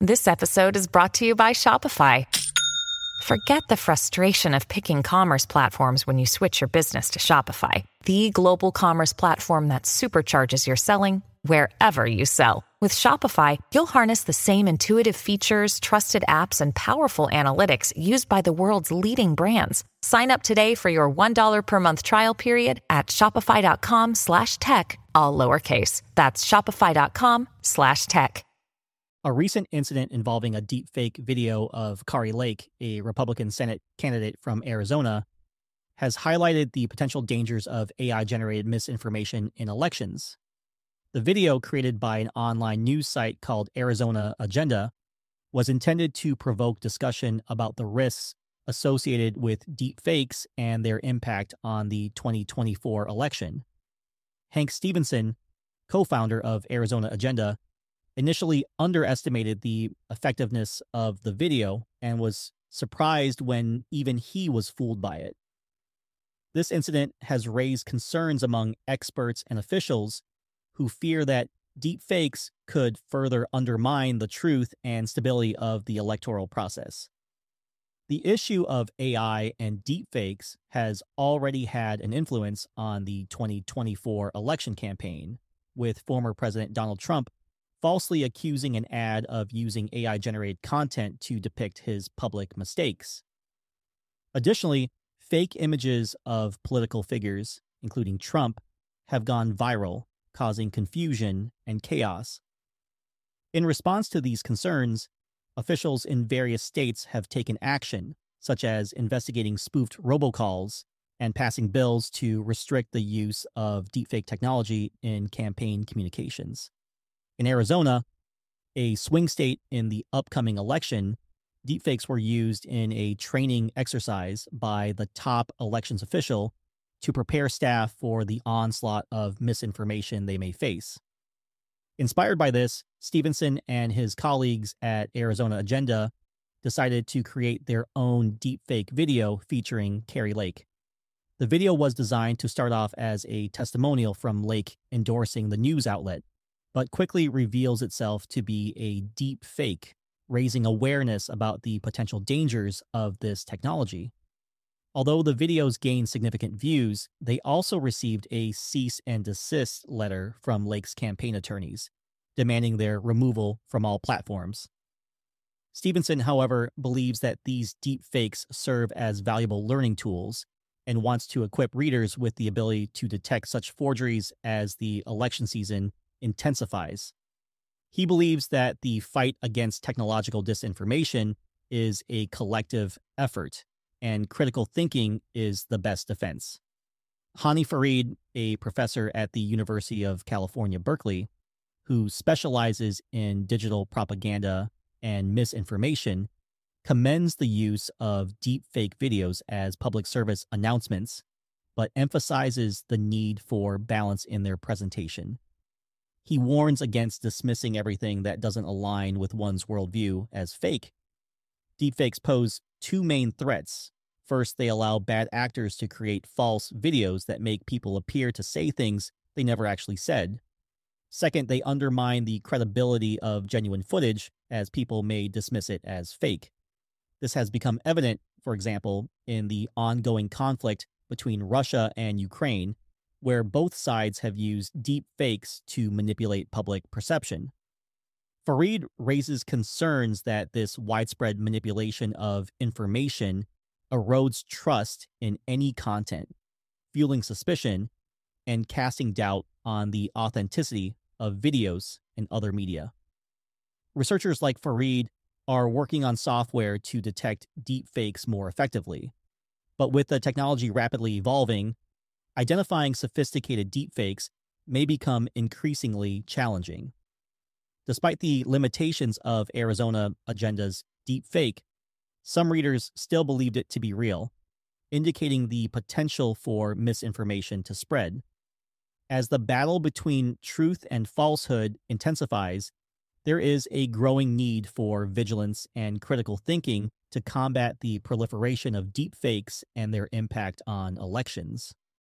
This episode is brought to you by Shopify. Forget the frustration of picking commerce platforms when you switch your business to Shopify, the global commerce platform that supercharges your selling wherever you sell. With Shopify, you'll harness the same intuitive features, trusted apps, and powerful analytics used by the world's leading brands. Sign up today for your $1 per month trial period at shopify.com/tech, all lowercase. That's shopify.com/tech. A recent incident involving a deepfake video of Kari Lake, a Republican Senate candidate from Arizona, has highlighted the potential dangers of AI-generated misinformation in elections. The video, created by an online news site called Arizona Agenda, was intended to provoke discussion about the risks associated with deepfakes and their impact on the 2024 election. Hank Stevenson, co-founder of Arizona Agenda, initially underestimated the effectiveness of the video and was surprised when even he was fooled by it. This incident has raised concerns among experts and officials who fear that deepfakes could further undermine the truth and stability of the electoral process. The issue of AI and deepfakes has already had an influence on the 2024 election campaign, with former President Donald Trump falsely accusing an ad of using AI-generated content to depict his public mistakes. Additionally, fake images of political figures, including Trump, have gone viral, causing confusion and chaos. In response to these concerns, officials in various states have taken action, such as investigating spoofed robocalls and passing bills to restrict the use of deepfake technology in campaign communications. In Arizona, a swing state in the upcoming election, deepfakes were used in a training exercise by the top elections official to prepare staff for the onslaught of misinformation they may face. Inspired by this, Stevenson and his colleagues at Arizona Agenda decided to create their own deepfake video featuring Kari Lake. The video was designed to start off as a testimonial from Lake endorsing the news outlet, but quickly reveals itself to be a deep fake, raising awareness about the potential dangers of this technology. Although the videos gained significant views, they also received a cease and desist letter from Lake's campaign attorneys, demanding their removal from all platforms. Stevenson, however, believes that these deep fakes serve as valuable learning tools and wants to equip readers with the ability to detect such forgeries as the election season intensifies. He believes that the fight against technological disinformation is a collective effort, and critical thinking is the best defense. Hani Farid, a professor at the University of California, Berkeley, who specializes in digital propaganda and misinformation, commends the use of deepfake videos as public service announcements, but emphasizes the need for balance in their presentation. He warns against dismissing everything that doesn't align with one's worldview as fake. Deepfakes pose two main threats. First, they allow bad actors to create false videos that make people appear to say things they never actually said. Second, they undermine the credibility of genuine footage, as people may dismiss it as fake. This has become evident, for example, in the ongoing conflict between Russia and Ukraine, where both sides have used deep fakes to manipulate public perception. Farid raises concerns that this widespread manipulation of information erodes trust in any content, fueling suspicion and casting doubt on the authenticity of videos and other media. Researchers like Farid are working on software to detect deep fakes more effectively. But with the technology rapidly evolving, identifying sophisticated deepfakes may become increasingly challenging. Despite the limitations of Arizona Agenda's deepfake, some readers still believed it to be real, indicating the potential for misinformation to spread. As the battle between truth and falsehood intensifies, there is a growing need for vigilance and critical thinking to combat the proliferation of deepfakes and their impact on elections.